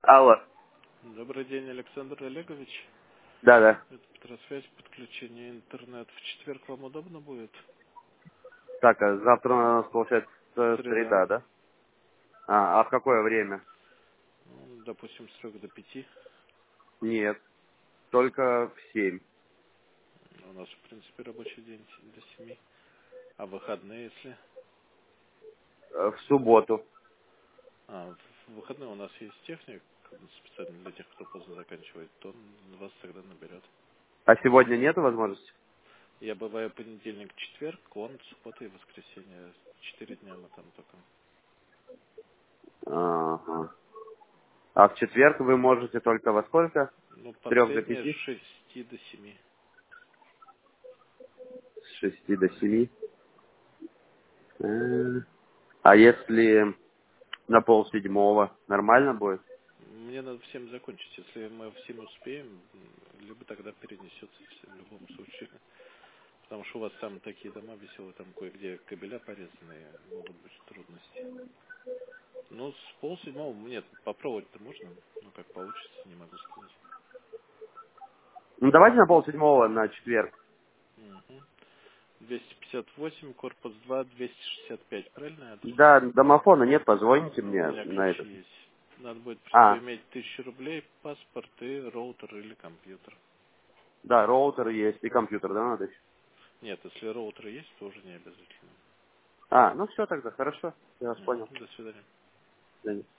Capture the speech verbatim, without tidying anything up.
Алло. Добрый день, Александр Олегович. Да, да. Это Петросвязь, подключение интернет. В четверг вам удобно будет? Так, а завтра у нас получается э, Среда. среда, да? А, а в какое время? Ну, допустим, с трех до пяти. Нет, только в семь. У нас, в принципе, рабочий день до семи. А выходные, если? Э, В субботу. А, в выходные у нас есть техник, специально для тех, кто поздно заканчивает, то он вас тогда наберет. А сегодня нету возможности? Я бываю понедельник, четверг, он суббота и воскресенье. Четыре дня мы там только. Ага. А в четверг вы можете только во сколько? Ну, С трех до последнее с пяти? шести до семи. С шести до семи. Э, А если на полседьмого, нормально будет? Мне надо в семь закончить. Если мы в семь успеем, м, либо тогда перенесется если в любом случае. Потому что у вас там такие дома веселые, там кое-где кабеля порезанные, могут быть трудности. Ну, с полседьмого, нет, попробовать-то можно, ну как получится, не могу сказать. Ну давайте на полседьмого на четверг. Угу. двести пятьдесят восемь, корпус два, двести шестьдесят пять, правильный адрес? Да, домофона нет, позвоните Ну, у мне меня на ключи этот. есть. Надо будет при себе А, иметь тысячу рублей, паспорт и роутер или компьютер. да, роутер есть и компьютер, да, надо еще? Нет, если роутер есть, то уже не обязательно. А, ну все тогда, хорошо. Я вас понял. Мгм. До свидания. Да.